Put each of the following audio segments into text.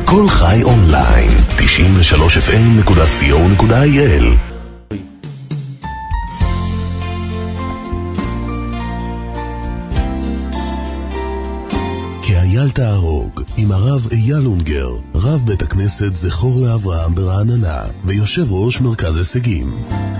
כל חי אונליין, 93fm.co.il. כאייל תהרוג, עם הרב אייל אונגר, רב בית הכנסת זכור לאברהם ברעננה, ויושב ראש מרכז הישגים.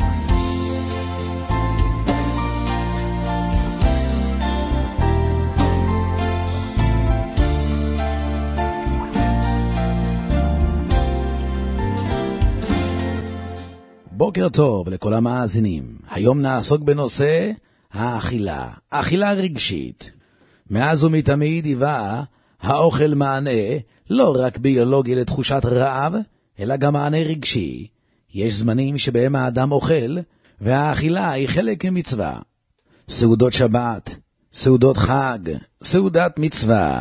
בוקר טוב לכל המאזינים. היום נעסוק בנושא האכילה, אכילה רגשית. מאז ומתמיד היווה האוכל מענה לא רק ביולוגי לתחושת רעב, אלא גם מענה רגשי. יש זמנים שבהם האדם אוכל, והאכילה היא חלק ממצווה. סעודות שבת, סעודות חג, סעודת מצווה.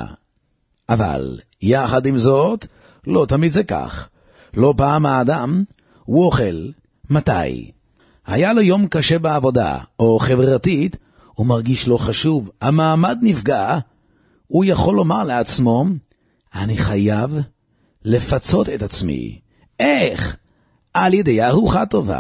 אבל יחד עם זאת, לא תמיד זה כך. לא פעם האדם הוא אוכל. מתי? היה לו יום קשה בעבודה, או חברתית, הוא מרגיש לא חשוב, המעמד נפגע, הוא יכול לומר לעצמו, אני חייב לפצות את עצמי. איך? על ידי ארוחה טובה.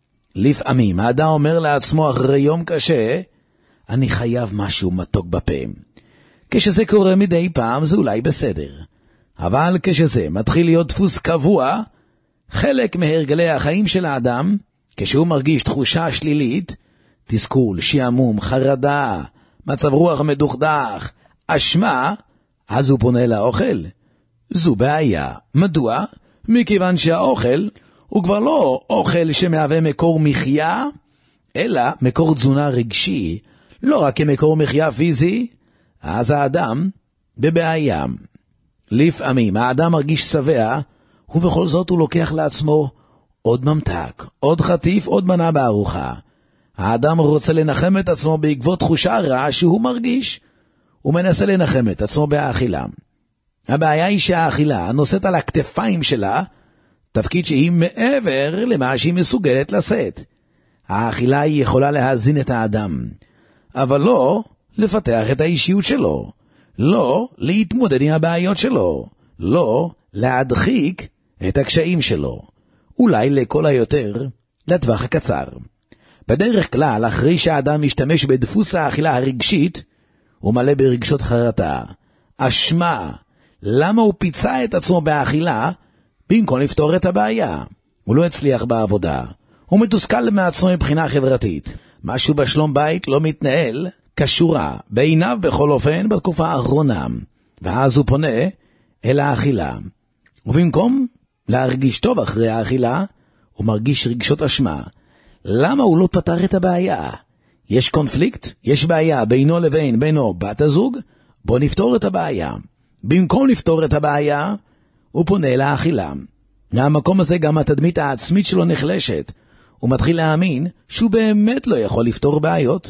לפעמים האדם אומר לעצמו אחרי יום קשה, אני חייב משהו מתוק בפה. כשזה קורה מדי פעם זה אולי בסדר. אבל כשזה מתחיל להיות דפוס קבוע, חלק מהרגלי החיים של האדם, כשהוא מרגיש תחושה שלילית, תסכול, שעמום, חרדה, מצב רוח מדוכדך, אשמה, אז הוא פונה לאוכל. זו בעיה. מדוע? מכיוון שהאוכל הוא כבר לא אוכל שמהווה מקור מחיה, אלא מקור תזונה רגשי, לא רק כמקור מחיה פיזי, אז האדם בבעיה. לפעמים האדם מרגיש שבע, ובכל זאת הוא לוקח לעצמו עוד ממתק, עוד חטיף, עוד מנה בארוחה. האדם רוצה לנחם את עצמו בעקבות תחושה רע שהוא מרגיש. הוא מנסה לנחם את עצמו באכילה. הבעיה היא שהאכילה נושאת על הכתפיים שלה תפקיד שהיא מעבר למה שהיא מסוגלת לשאת. האכילה היא יכולה להזין את האדם, אבל לא לפתח את האישיות שלו, לא להתמודד עם הבעיות שלו, לא להדחיק את הקשיים שלו, אולי לכל היותר לטווח הקצר. בדרך כלל, אחרי שהאדם משתמש בדפוס האכילה הרגשית, הוא מלא ברגשות חרטה, אשמה, למה הוא פיצה את עצמו באכילה, במקום לפתור את הבעיה. הוא לא הצליח בעבודה, הוא מתוסכל מעצמו מבחינה חברתית, משהו בשלום בית לא מתנהל כשורה, בעיניו בכל אופן בתקופה האחרונה, ואז הוא פונה אל האכילה. ובמקום להרגיש טוב אחרי האכילה, הוא מרגיש רגשות אשמה. למה הוא לא פתר את הבעיה? יש קונפליקט, יש בעיה בינו לבין בינו בת הזוג, בוא נפתור את הבעיה. במקום לפתור את הבעיה, הוא פונה לאכילה. מהמקום הזה גם התדמית העצמית שלו נחלשת. הוא מתחיל להאמין שהוא באמת לא יכול לפתור בעיות.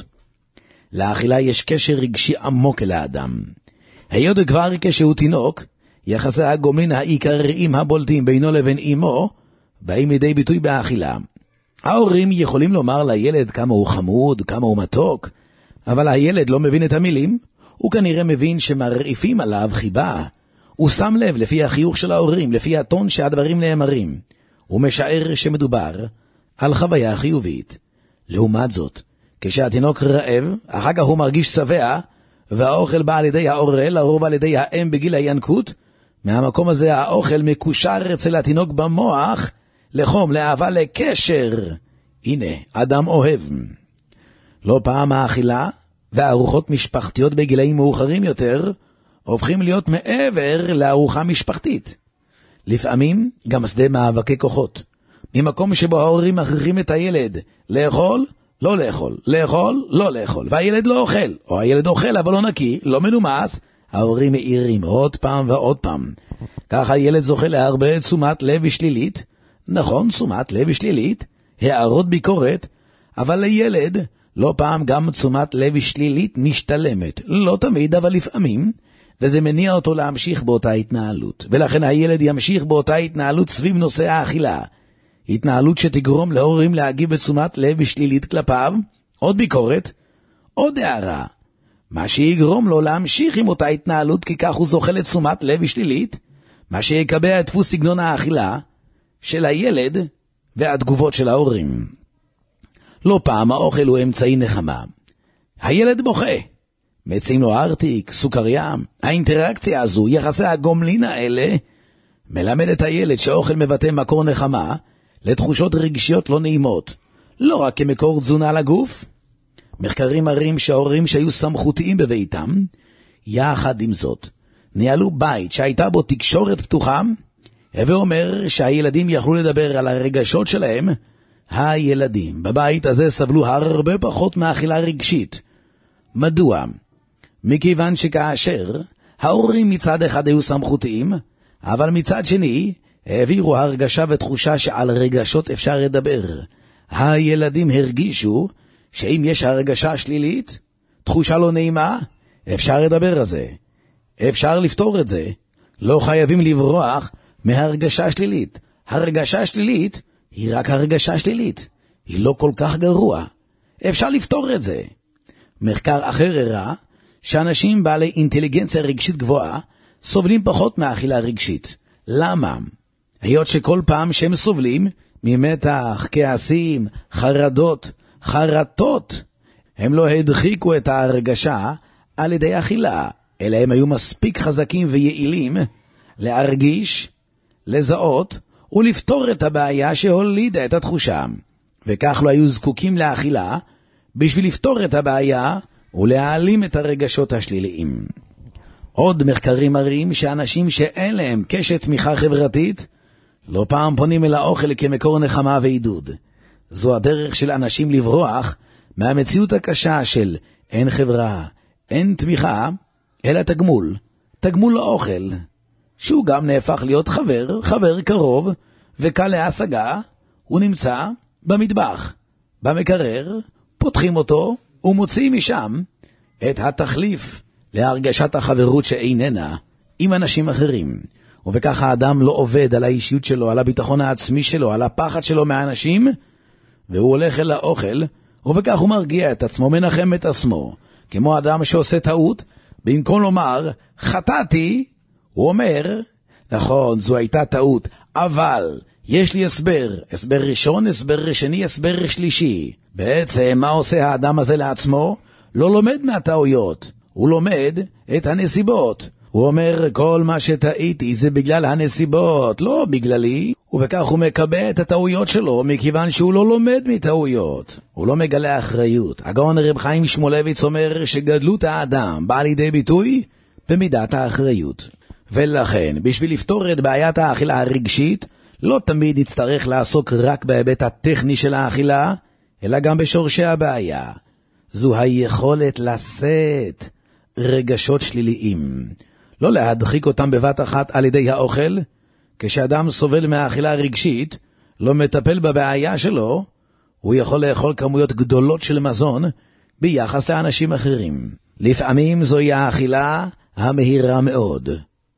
לאכילה יש קשר רגשי עמוק אל האדם. היות כבר כשהוא תינוק, יחסי הגומלין העיקריים הבולטים בינו לבין אמו, באים לידי ביטוי באכילה. ההורים יכולים לומר לילד כמה הוא חמוד, כמה הוא מתוק, אבל הילד לא מבין את המילים, הוא כנראה מבין שמרעיפים עליו חיבה. הוא שם לב לפי החיוך של ההורים, לפי הטון שהדברים נאמרים. הוא משער שמדובר על חוויה חיובית. לעומת זאת, כשהתינוק רעב, אחר כך הוא מרגיש שבע, והאוכל בא על ידי ההורה, לרוב על ידי האם בגיל הינקות, מהמקום הזה האוכל מקושר אצל התינוק במוח, לחום, לאהבה, לקשר. הנה, אדם אוהב. לא פעם האכילה והארוחות משפחתיות בגילאים מאוחרים יותר, הופכים להיות מעבר לארוחה משפחתית. לפעמים גם שדה מאבקי כוחות. ממקום שבו ההורים מכריחים את הילד לאכול, לא לאכול, לאכול, לא לאכול, והילד לא אוכל, או הילד אוכל אבל לא נקי, לא מנומס, ההורים מעירים עוד פעם ועוד פעם. ככה הילד זוכה להרבה תשומת לב שלילית, נכון, תשומת לב שלילית, הערות ביקורת, אבל לילד לא פעם גם תשומת לב שלילית משתלמת, לא תמיד אבל לפעמים, וזה מניע אותו להמשיך באותה התנהלות, ולכן הילד ימשיך באותה התנהלות סביב נושא האכילה. התנהלות שתגרום להורים להגיב בתשומת לב שלילית כלפיו, עוד ביקורת, עוד הערה. מה שיגרום לו להמשיך עם אותה התנהלות כי כך הוא זוכה לתשומת לב שלילית, מה שיקבע את דפוס סגנון האכילה של הילד והתגובות של ההורים. לא פעם האוכל הוא אמצעי נחמה. הילד בוכה, מציעים לו ארטיק, סוכריה. האינטראקציה הזו, יחסי הגומלין האלה, מלמד את הילד שהאוכל מבטא מקור נחמה לתחושות רגשיות לא נעימות, לא רק כמקור תזונה לגוף. מחקרים מראים שההורים שהיו סמכותיים בביתם, יחד עם זאת, ניהלו בית שהייתה בו תקשורת פתוחה, הווה אומר שהילדים יכלו לדבר על הרגשות שלהם. הילדים בבית הזה סבלו הרבה פחות מאכילה רגשית. מדוע? מכיוון שכאשר ההורים מצד אחד היו סמכותיים, אבל מצד שני העבירו הרגשה ותחושה שעל רגשות אפשר לדבר. הילדים הרגישו שאם יש הרגשה שלילית, תחושה לא נעימה, אפשר לדבר על זה. אפשר לפתור את זה. לא חייבים לברוח מהרגשה שלילית. הרגשה שלילית היא רק הרגשה שלילית. היא לא כל כך גרוע. אפשר לפתור את זה. מחקר אחר הראה שאנשים בעלי אינטליגנציה רגשית גבוהה סובלים פחות מאכילה רגשית. למה? היות שכל פעם שהם סובלים ממתח, כעסים, חרטות, הם לא הדחיקו את ההרגשה על ידי אכילה, אלא הם היו מספיק חזקים ויעילים להרגיש, לזהות ולפתור את הבעיה שהולידה את התחושה. וכך לא היו זקוקים לאכילה בשביל לפתור את הבעיה ולהעלים את הרגשות השליליים. עוד מחקרים מראים שאנשים שאין להם קשת תמיכה חברתית, לא פעם פונים אל האוכל כמקור נחמה ועידוד. זו הדרך של אנשים לברוח מהמציאות הקשה של אין חברה, אין תמיכה, אלא תגמול לאוכל, שהוא גם נהפך להיות חבר קרוב וקל להשגה. הוא נמצא במטבח, במקרר, פותחים אותו ומוציאים משם את התחליף להרגשת החברות שאיננה עם אנשים אחרים. ובכך האדם לא עובד על האישיות שלו, על הביטחון העצמי שלו, על הפחד שלו מהאנשים, והוא הולך אל האוכל, ובכך הוא מרגיע את עצמו, מנחם את עצמו. כמו אדם שעושה טעות, במקום לומר, חטאתי, הוא אומר, נכון, זו הייתה טעות, אבל יש לי הסבר ראשון, הסבר שני, הסבר שלישי. בעצם מה עושה האדם הזה לעצמו? לא לומד מהטעויות, הוא לומד את הנסיבות. הוא אומר, כל מה שטעיתי זה בגלל הנסיבות, לא בגללי, ובכך הוא מקבע את הטעויות שלו, מכיוון שהוא לא לומד מטעויות. הוא לא מגלה אחריות. הגאון רב חיים שמואלביץ אומר שגדלות האדם באה לידי ביטוי במידת האחריות. ולכן, בשביל לפתור את בעיית האכילה הרגשית, לא תמיד נצטרך לעסוק רק בהיבט הטכני של האכילה, אלא גם בשורשי הבעיה. זו היכולת לשאת רגשות שליליים. לא להדחיק אותם בבת אחת על ידי האוכל. כשאדם סובל מהאכילה הרגשית, לא מטפל בבעיה שלו, הוא יכול לאכול כמויות גדולות של מזון ביחס לאנשים אחרים. לפעמים זוהי האכילה המהירה מאוד,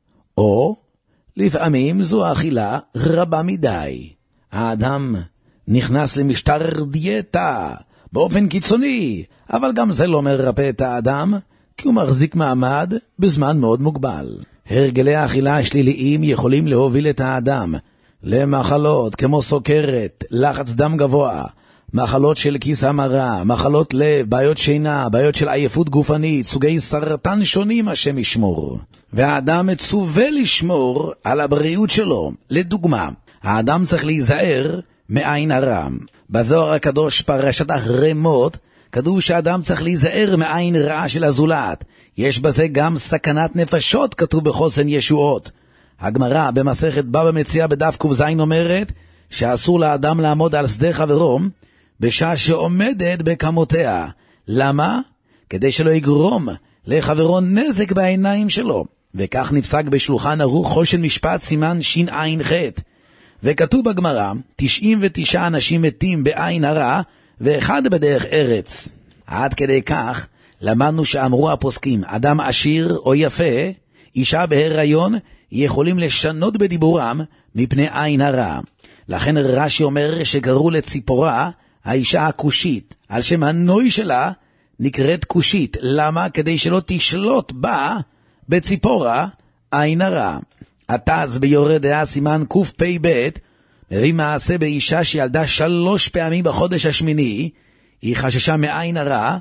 או לפעמים זו האכילה רבה מדי. האדם נכנס למשטר דיאטה באופן קיצוני, אבל גם זה לא מרפא את האדם, כי הוא מחזיק מעמד בזמן מאוד מוגבל. הרגלי האכילה השליליים יכולים להוביל את האדם למחלות כמו סוכרת, לחץ דם גבוה, מחלות של כיס המרה, מחלות לב, בעיות שינה, בעיות של עייפות גופנית, סוגי סרטן שונים, השם ישמור. והאדם מצווה לשמור על הבריאות שלו. לדוגמה, האדם צריך להיזהר מעין הרע. בזוהר הקדוש פרשת אחרי מות, כתוב שהאדם צריך להיזהר מעין רעה של הזולת. יש בזה גם סכנת נפשות, כתוב בחוסן ישועות. הגמרא במסכת בבא מציעא בדף ק"ז אומרת שאסור לאדם לעמוד על שדה חברו בשעה שעומדת בקמותיה. למה? כדי שלא יגרום לחברו נזק בעיניים שלו. וכך נפסק בשולחן ערוך חושן משפט סימן שע"ח. וכתוב בגמרא 99 אנשים מתים בעין הרע ואחד בדרך ארץ. עד כדי כך למדנו שאמרו הפוסקים, אדם עשיר או יפה, אישה בהיריון, יכולים לשנות בדיבורם מפני עין הרע. לכן רש"י אומר שקראו לציפורה האישה הכושית, על שם הנוי שלה נקראת כושית. למה? כדי שלא תשלוט בה בציפורה עין הרע. התז ביורה דעה סימן קפ"ב מביא מעשה באישה שילדה 3 פעמים בחודש השמיני, היא חששה מעין הרע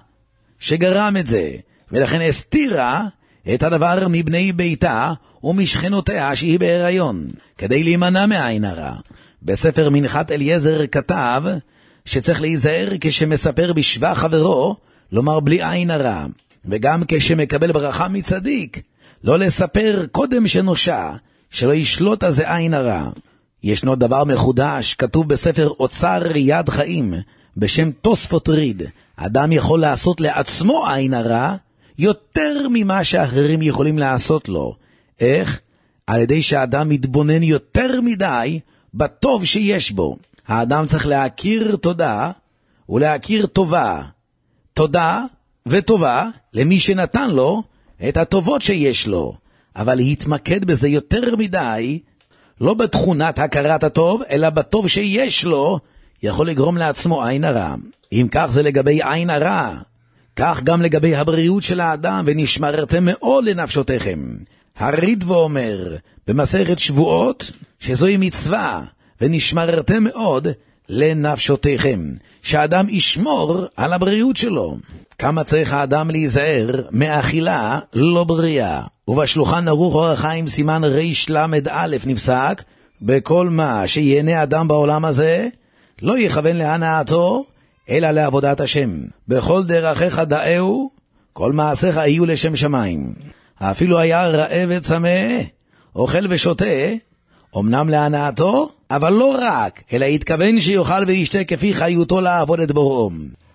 שגרם את זה, ולכן הסתירה את הדבר מבני ביתה ומשכנותיה שהיא בהיריון, כדי להימנע מעין הרע. בספר מנחת אליעזר כתב שצריך להיזהר כשמספר בשבח חברו, לומר בלי עין הרע, וגם כשמקבל ברכה מצדיק, לא לספר קודם שנושע, שלא ישלוט על זה עין הרע. ישנו דבר מחודש, כתוב בספר אוצר יד חיים, בשם תוספות ריד, אדם יכול לעשות לעצמו עין הרע, יותר ממה שאחרים יכולים לעשות לו. איך? על ידי שהאדם מתבונן יותר מדי בטוב שיש בו. האדם צריך להכיר תודה ולהכיר טובה. תודה וטובה למי שנתן לו את הטובות שיש לו, אבל להתמקד בזה יותר מדי, לא בתכונת הכרת הטוב, אלא בטוב שיש לו, יכול לגרום לעצמו עין הרע. אם כך זה לגבי עין הרע, כך גם לגבי הבריאות של האדם, ונשמרתם מאוד לנפשותיכם. הריד ואומר במסכת שבועות שזוהי מצווה, ונשמרתם מאוד לנפשותיכם, שהאדם ישמור על הבריאות שלו. כמה צריך האדם להיזהר מאכילה לא בריאה. ובשולחן ערוך אור החיים סימן רל"א נפסק, בכל מה שיהנה אדם בעולם הזה, לא יכוון להנאתו, אלא לעבודת השם. בכל דרכיך דאהו, כל מעשיך יהיו לשם שמיים. אפילו היה רעב וצמא, אוכל ושותה, אמנם להנאתו, אבל לא רק, אלא התכוון שיוכל וישתה כפי חיותו לעבוד את בוראו.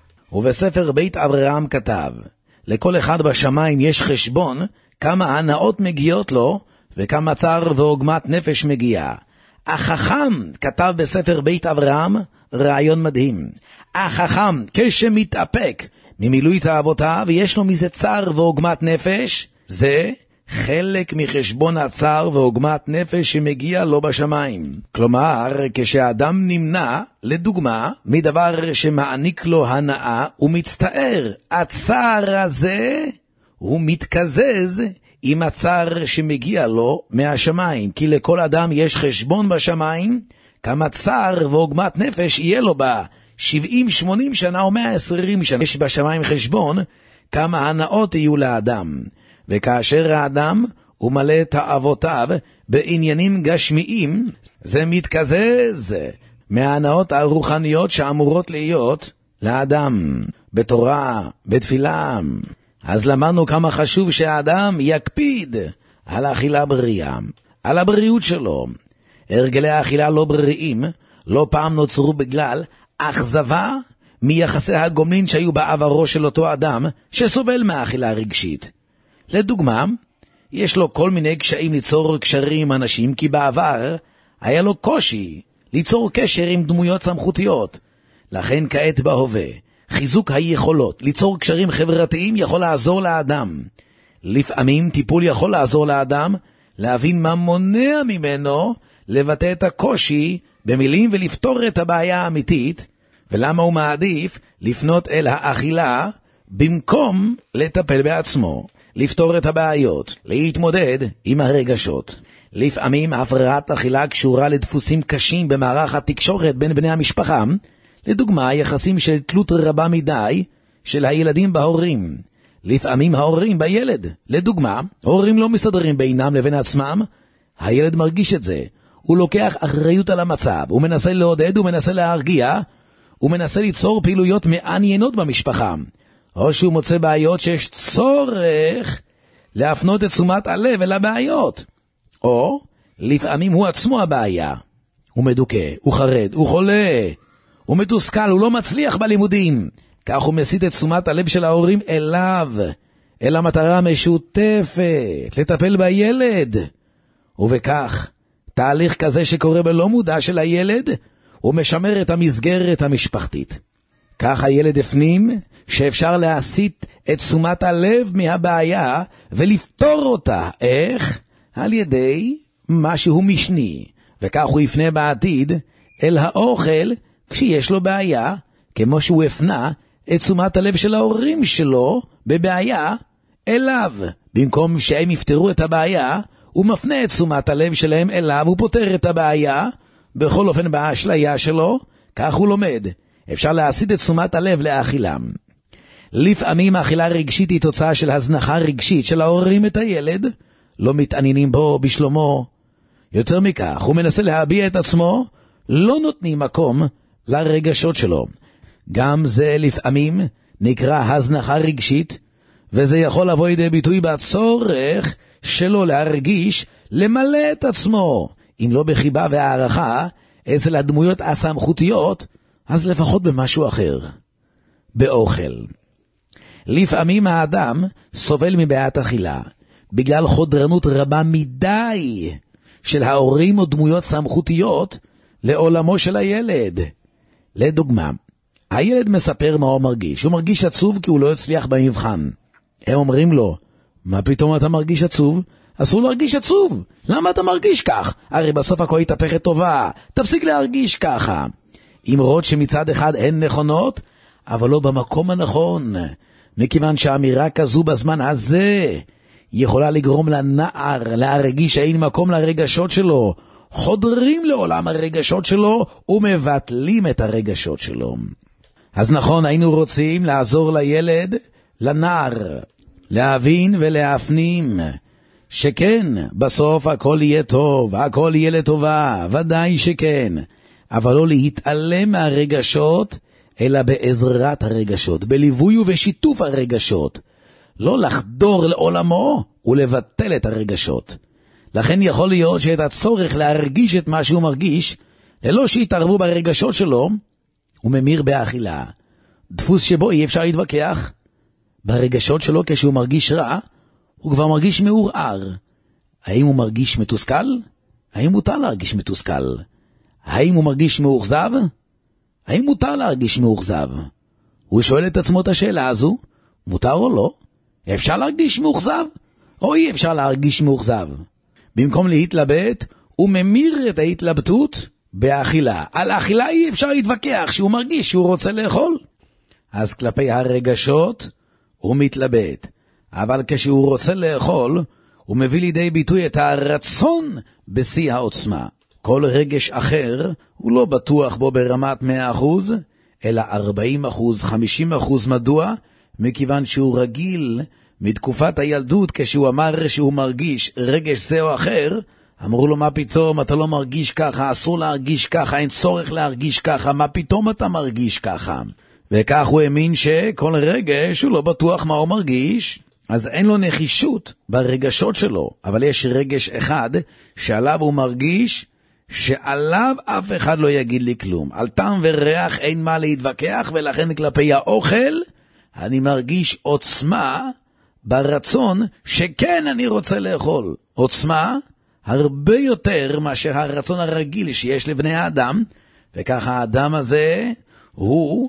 ובספר בית אברהם כתב, לכל אחד בשמיים יש חשבון כמה הנאות מגיעות לו, וכמה צער ועוגמת נפש מגיעה. החכם כתב בספר בית אברהם רעיון מדהים. החכם כשמתאפק ממילוי תאוותיו ויש לו מזה צער ועוגמת נפש, זה חלק מחשבון הצער ועוגמת נפש שמגיע לו בשמיים. כלומר, כשאדם נמנע, לדוגמה, מדבר שמעניק לו הנאה, הוא מצטער. הצער הזה הוא מתקזז עם הצער שמגיע לו מהשמיים, כי לכל אדם יש חשבון בשמיים, כמה צער ועוגמת נפש יהיה לו בה 70, 80 שנה או 120 שנה. יש בשמיים חשבון כמה הנאות יהיו לאדם. וכאשר האדם הוא מלא תאוותיו בעניינים גשמיים, זה מתקזז מההנאות הרוחניות שאמורות להיות לאדם, בתורה, בתפילה. אז למדנו כמה חשוב שהאדם יקפיד על האכילה בריאה, על הבריאות שלו. הרגלי האכילה לא בריאים, לא פעם נוצרו בגלל אכזבה מיחסי הגומלין שהיו בעברו של אותו אדם שסובל מהאכילה הרגשית. לדוגמה, יש לו כל מיני קשיים ליצור קשרים עם אנשים, כי בעבר היה לו קושי ליצור קשר עם דמויות סמכותיות. לכן כעת בהווה, חיזוק היכולות ליצור קשרים חברתיים יכול לעזור לאדם. לפעמים טיפול יכול לעזור לאדם להבין מה מונע ממנו לבטא את הקושי במילים ולפתור את הבעיה האמיתית, ולמה הוא מעדיף לפנות אל האכילה במקום לטפל בעצמו, לפתור את הבעיות, להתמודד עם הרגשות. לפעמים הפרעת אכילה קשורה לדפוסים קשים במערך התקשורת בין בני המשפחה, לדוגמה יחסים של תלות רבה מדי של הילדים בהורים. לפעמים ההורים בילד, לדוגמה, הורים לא מסתדרים בינם לבין עצמם, הילד מרגיש את זה, הוא לוקח אחריות על המצב, הוא מנסה לעודד, הוא מנסה להרגיע, הוא מנסה ליצור פעילויות מעניינות במשפחה, או שהוא מוצא בעיות שיש צורך להפנות את תשומת הלב אל הבעיות, או לפעמים הוא עצמו הבעיה, הוא מדוכא, הוא חרד, הוא חולה, הוא מתוסכל, הוא לא מצליח בלימודים, כך הוא מסית את תשומת הלב של ההורים אליו, אל המטרה המשותפת, לטפל בילד, ובכך תהליך כזה שקורה בלא מודע של הילד, הוא משמר את המסגרת המשפחתית. כך הילד הפנים שאפשר להסיט את תשומת הלב מהבעיה ולפתור אותה. איך? על ידי משהו משני. וכך הוא יפנה בעתיד אל האוכל כשיש לו בעיה, כמו שהוא הפנה את תשומת הלב של ההורים שלו בבעיה אליו. במקום שהם יפתרו את הבעיה, הוא מפנה את תשומת הלב שלהם אליו, הוא פותר את הבעיה, בכל אופן באשליה שלו, כך הוא לומד. אפשר להסיט את תשומת הלב לאכילה. לפעמים האכילה רגשית היא תוצאה של הזנחה רגשית של ההורים את הילד, לא מתעניינים בו, בשלומו. יותר מכך, הוא מנסה להביע את עצמו, לא נותנים מקום לרגשות שלו. גם זה לפעמים נקרא הזנחה רגשית, וזה יכול לבוא לידי ביטוי בצורך שלו להרגיש, למלא את עצמו, אם לא בחיבה והערכה, אצל הדמויות הסמכותיות, אז לפחות במשהו אחר, באוכל. לפעמים האדם סובל מבעיית אכילה, בגלל חודרנות רבה מדי של ההורים או דמויות סמכותיות לעולמו של הילד. לדוגמה, הילד מספר מה הוא מרגיש. הוא מרגיש עצוב כי הוא לא הצליח במבחן. הם אומרים לו, מה פתאום אתה מרגיש עצוב? אסור להרגיש עצוב. למה אתה מרגיש כך? הרי בסוף הכל יתהפך לטובה. תפסיק להרגיש ככה. אמרות שמצד אחד הן נכונות, אבל לא במקום הנכון. מכיוון שהאמירה כזו בזמן הזה יכולה לגרום לנער להרגיש שאין מקום לרגשות שלו. חודרים לעולם הרגשות שלו ומבטלים את הרגשות שלו. אז נכון, היינו רוצים לעזור לילד, לנער, להבין ולהפנים שכן, בסוף הכל יהיה טוב, הכל יהיה לטובה, ודאי שכן, אבל לא להתעלם מהרגשות, אלא בעזרת הרגשות, בליווי ובשיתוף הרגשות, לא לחדור לעולמו ולבטל את הרגשות. לכן יכול להיות שאת הצורך להרגיש את מה שהוא מרגיש, ללא שיתערבו ברגשות שלו, הוא ממיר באכילה. דפוס שבו אי אפשר להתווכח. ברגשות שלו כשהוא מרגיש רע, הוא כבר מרגיש מעורער. האם הוא מרגיש מתוסכל? האם מותר להרגיש מתוסכל? האם הוא מרגיש מאוכזב? האם מותר להרגיש מאוכזב? הוא שואל את עצמו את השאלה הזו, מותר או לא? אפשר להרגיש מאוכזב? או אי אפשר להרגיש מאוכזב? במקום להתלבט, הוא ממיר את ההתלבטות באכילה. על האכילה אי אפשר להתווכח שהוא מרגיש שהוא רוצה לאכול. אז כלפי הרגשות הוא מתלבט. אבל כשהוא רוצה לאכול, הוא מביא לידי ביטוי את הרצון בשיא העוצמה. כל רגש אחר הוא לא בטוח בו ברמת 100%, אלא 40%, 50%. מדוע? מכיוון שהוא רגיל מתקופת הילדות, כשהוא אמר שהוא מרגיש רגש זה או אחר, אמרו לו, מה פתאום, אתה לא מרגיש ככה, אסור להרגיש ככה, אין צורך להרגיש ככה, מה פתאום אתה מרגיש ככה? וכך הוא האמין שכל רגש הוא לא בטוח מה הוא מרגיש, אז אין לו נחישות ברגשות שלו, אבל יש רגש אחד שעליו הוא מרגיש שעליו אף אחד לא יגיד לי כלום. על טעם וריח אין מה להתווכח, ולכן כלפי האוכל אני מרגיש עוצמה ברצון שכן אני רוצה לאכול. עוצמה הרבה יותר מאשר הרצון הרגיל שיש לבני האדם, וככה האדם הזה הוא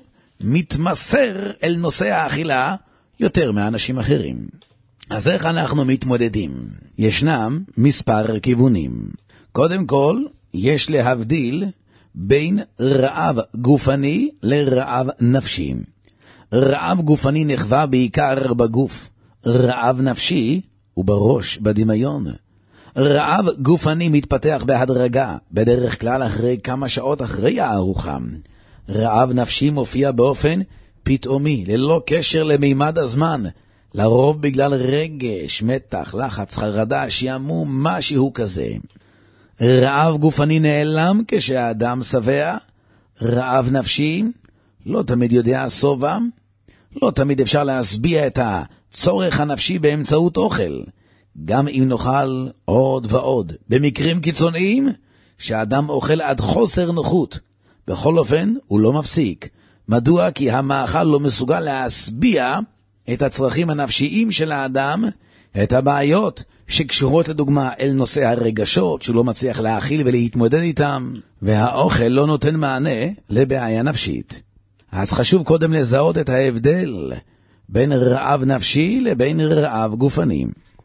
מתמסר אל נושא האכילה יותר מאנשים אחרים. אז איך אנחנו מתמודדים? ישנם מספר כיוונים. קודם כל, יש להבדיל בין רעב גופני לרעב נפשי. רעב גופני נחווה בעיקר בגוף. רעב נפשי הוא בראש, בדמיון. רעב גופני מתפתח בהדרגה, בדרך כלל אחרי כמה שעות אחרי הארוחה. רעב נפשי מופיע באופן פתאומי, ללא קשר למימד הזמן, לרוב בגלל רגש, מתח, לחץ, חרדה, שעמום, משהו כזה. רעב גופני נעלם כשהאדם שבע. רעב נפשי לא תמיד יודע סובה, לא תמיד אפשר להסביע את הצורך הנפשי באמצעות אוכל, גם אם נאכל עוד ועוד. במקרים קיצוניים שהאדם אוכל עד חוסר נוחות, בכל אופן הוא לא מפסיק. מדוע? כי המאכל לא מסוגל להסביע את הצרכים הנפשיים של האדם, את הבעיות שקשורות לדוגמה אל נושא הרגשות שהוא לא מצליח להאכיל ולהתמודד איתם, והאוכל לא נותן מענה לבעיה נפשית. אז חשוב קודם לזהות את ההבדל בין רעב נפשי לבין רעב גופני.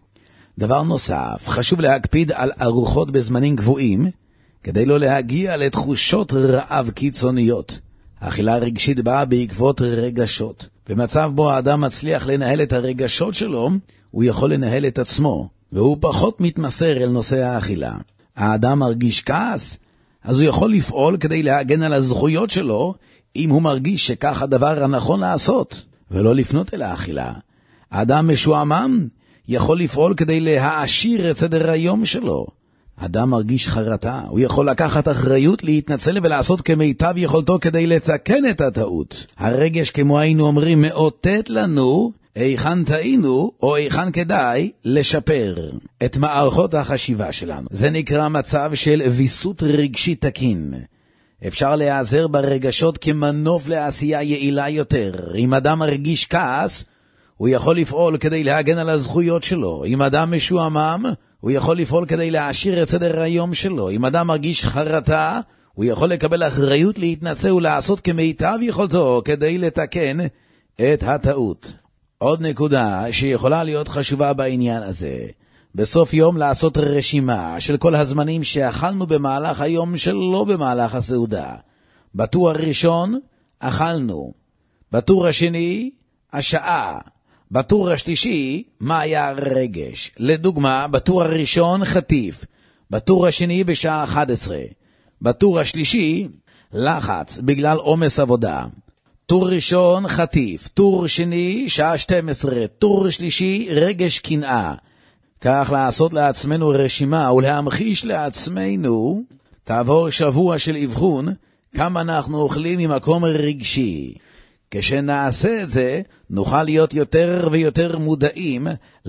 דבר נוסף, חשוב להקפיד על ארוחות בזמנים קבועים, כדי לא להגיע לתחושות רעב קיצוניות. האכילה הרגשית באה בעקבות רגשות. במצב בו האדם מצליח לנהל את הרגשות שלו, הוא יכול לנהל את עצמו. והוא פחות מתמסר אל נושא האכילה. האדם מרגיש כעס, אז הוא יכול לפעול כדי להגן על הזכויות שלו, אם הוא מרגיש שכך הדבר הנכון לעשות, ולא לפנות אל האכילה. האדם משועמם יכול לפעול כדי להעשיר את סדר היום שלו. אדם מרגיש חרטה, הוא יכול לקחת אחריות, להתנצל ולעשות כמיטב יכולתו כדי לתקן את הטעות. הרגש, כמו היינו אומרים, מאותת לנו היכן טעינו או היכן כדאי לשפר את מערכות החשיבה שלנו. זה נקרא מצב של ויסות רגשי תקין. אפשר להיעזר ברגשות כמנוף לעשייה יעילה יותר. אם אדם מרגיש כעס, הוא יכול לפעול כדי להגן על הזכויות שלו. אם אדם משועמם, הוא יכול לפעול כדי להעשיר את סדר היום שלו. אם אדם מרגיש חרטה, הוא יכול לקבל אחריות, להתנצל ולעשות כמיטב יכולתו כדי לתקן את הטעות. עוד נקודה שיכולה להיות חשובה בעניין הזה, בסוף יום לעשות רשימה של כל הזמנים שאכלנו במהלך היום שלא במהלך הסעודה. בטור הראשון אכלנו, בטור השני השעה, בטור השלישי מה היה הרגש. לדוגמה, בטור הראשון חטיף, בטור השני בשעה 11, בטור השלישי לחץ בגלל עומס עבודה. טור ראשון חטיף, טור שני שעה 12, טור שלישי רגש קנאה. כך לעשות לעצמנו רשימה ולהמחיש לעצמנו כעבור שבוע של אבחון כמה אנחנו אוכלים ממקום רגשי. כשנעשה את זה נוכל להיות יותר ויותר מודעים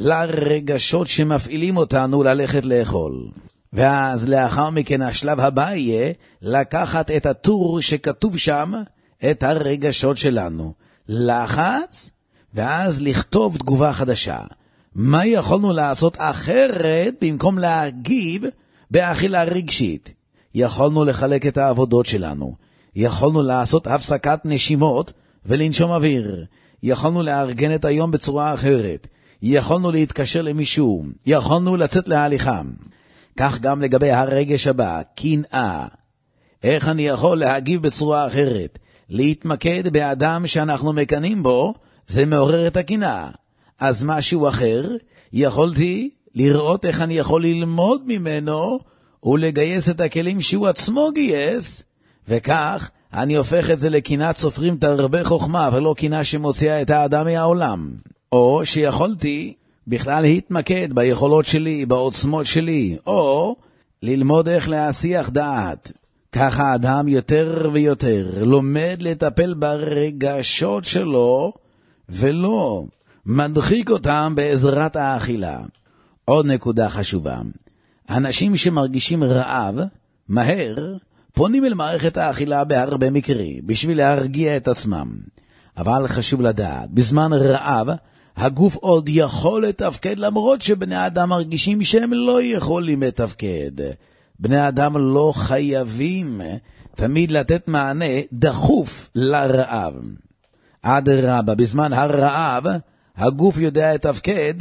לרגשות שמפעילים אותנו ללכת לאכול. ואז לאחר מכן השלב הבא יהיה לקחת את הטור שכתוב שם את הרגשות שלנו, לחץ, ואז לכתוב תגובה חדשה. מה יכולנו לעשות אחרת במקום להגיב באכילה רגשית? יכולנו לחלק את העבודות שלנו, יכולנו לעשות הפסקת נשימות ולנשום אוויר, יכולנו לארגן את היום בצורה אחרת, יכולנו להתקשר למישהו, יכולנו לצאת להליכה. כך גם לגבי הרגש הבא, קנאה. איך אני יכול להגיב בצורה אחרת? להתמקד באדם שאנחנו מקנים בו, זה מעורר את הקנאה. אז משהו אחר, יכולתי לראות איך אני יכול ללמוד ממנו, ולגייס את הכלים שהוא עצמו גייס, וכך אני הופך את זה לקנאת סופרים תרבה חוכמה, ולא קנאה שמוציאה את האדם מהעולם. או שיכולתי בכלל להתמקד ביכולות שלי, בעוצמות שלי, או ללמוד איך להשיח דעת. ככה האדם יותר ויותר לומד לטפל ברגשות שלו, ולא מדחיק אותם בעזרת האכילה. עוד נקודה חשובה, אנשים שמרגישים רעב, מהר פונים אל מערכת האכילה בהרבה מקרים, בשביל להרגיע את עצמם. אבל חשוב לדעת, בזמן רעב, הגוף עוד יכול לתפקד, למרות שבני האדם מרגישים שהם לא יכולים לתפקד. בני האדם לא חייבים תמיד לתת מענה דחוף לרעב. עד רבה, בזמן הרעב, הגוף יודע לתפקד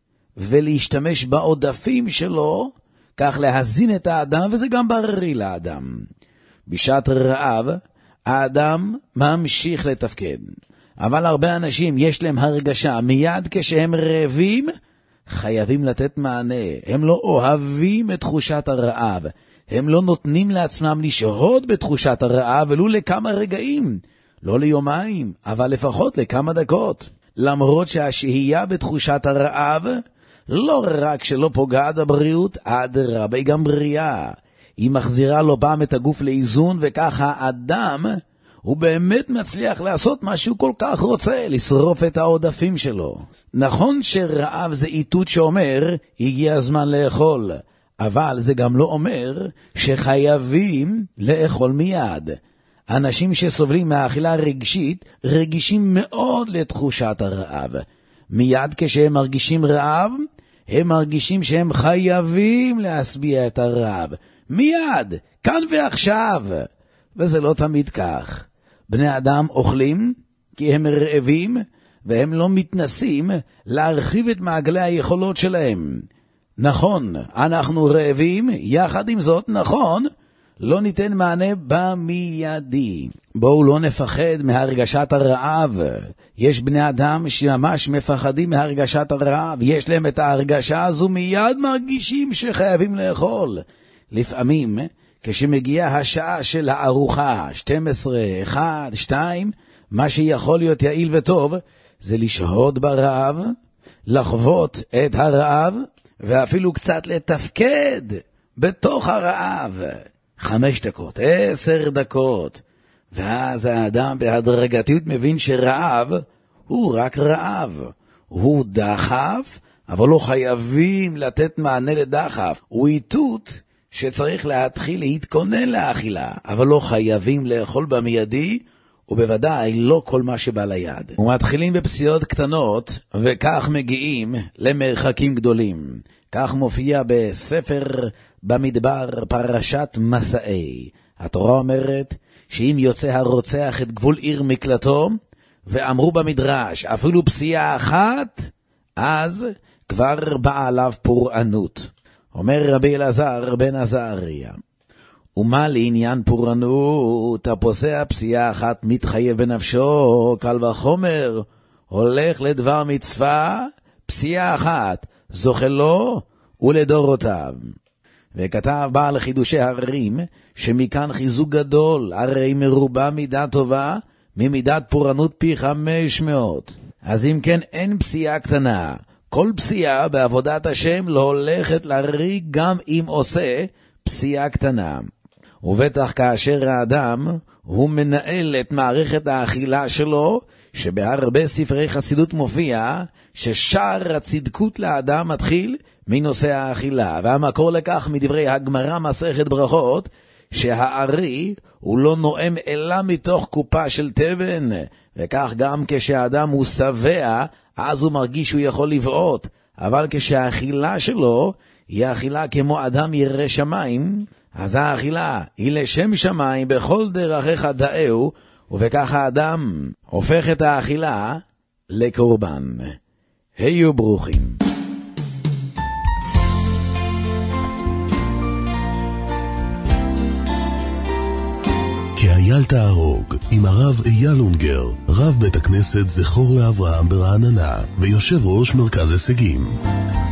ולהשתמש בעודפים שלו, כך להזין את האדם, וזה גם בריא לאדם. בשעת רעב, האדם ממשיך לתפקד. אבל הרבה אנשים יש להם הרגשה, מיד כשהם רעבים, חייבים לתת מענה. הם לא אוהבים את תחושת הרעב. הם לא נותנים לעצמם לשהות בתחושת הרעב, ולו לכמה רגעים. לא ליומיים, אבל לפחות לכמה דקות. למרות שהשהייה בתחושת הרעב, לא רק שלא פוגעת בבריאות, אדרבה, היא גם בריאה. היא מחזירה לו פעם את הגוף לאיזון, וככה האדם הוא באמת מצליח לעשות מה שהוא כל כך רוצה, לשרוף את העודפים שלו. נכון שרעב זה איתות שאומר, הגיע הזמן לאכול, אבל זה גם לא אומר שחייבים לאכול מיד. אנשים שסובלים מהאכילה רגשית, רגישים מאוד לתחושת הרעב. מיד כשהם מרגישים רעב, הם מרגישים שהם חייבים להשביע את הרעב. מיד, כאן ועכשיו. וזה לא תמיד כך. בני אדם אוכלים כי הם רעבים, והם לא מתנסים להרחיב את מעגלי היכולות שלהם. נכון, אנחנו רעבים, יחד עם זאת נכון, לא ניתן מענה במיידי. בואו לא נפחד מהרגשת הרעב. יש בני אדם שממש מפחדים מהרגשת הרעב. יש להם את ההרגשה הזו, מיד מרגישים שחייבים לאכול. לפעמים, כשמגיעה השעה של הארוחה, 12, 1, 2, מה שיכול להיות יעיל וטוב, זה לשהות ברעב, לחוות את הרעב, ואפילו קצת לתפקד בתוך הרעב. 5 דקות, 10 דקות. ואז האדם בהדרגתיות מבין שרעב הוא רק רעב. הוא דחף, אבל לא חייבים לתת מענה לדחף. הוא איתות שצריך להתחיל להתכונן לאכילה, אבל לא חייבים לאכול במיידי, ובוודאי לא כל מה שבא ליד. ומתחילים בפסיעות קטנות, וכך מגיעים למרחקים גדולים. כך מופיע בספר במדבר פרשת מסעי. התורה אומרת שאם יוצא הרוצח את גבול עיר מקלטו, ואמרו במדרש אפילו פסיעה אחת, אז כבר באה עליו פורענות. אומר רבי אלעזר בן עזריה, ומה לעניין פורענות? הפוסע פסיעה אחת מתחייב בנפשו, קל וחומר, הולך לדבר מצווה, פסיעה אחת, זוכה לו ולדורותיו. וכתב בעל חידושי הרעים, שמכאן חיזוק גדול, הרי מרובה מידה טובה, ממידת פורענות פי 500. אז אם כן, אין פסיעה קטנה. כל פסיעה בעבודת השם לא הולכת להריג, גם אם עושה פסיעה קטנה. ובטח כאשר האדם הוא מנהל את מערכת האכילה שלו, שבהרבה ספרי חסידות מופיע ששער הצדקות לאדם מתחיל מנושא האכילה, והמקור לכך מדברי הגמרא מסכת ברכות, שהארי הוא לא נואם אלא מתוך קופה של תבן, וכך גם כשהאדם הוא שבע, אז הוא מרגיש שהוא יכול לבעוט, אבל כשהאכילה שלו היא האכילה כמו אדם ירא שמיים, אז האכילה היא לשם שמיים, בכל דרכיך דאהו, ובכך האדם הופך את האכילה לקורבן. היו ברוכים. כאייל תערוג, עם הרב אייל אונגר, רב בית הכנסת זכור לאברהם ברעננה, ויושב ראש מרכז הישגים.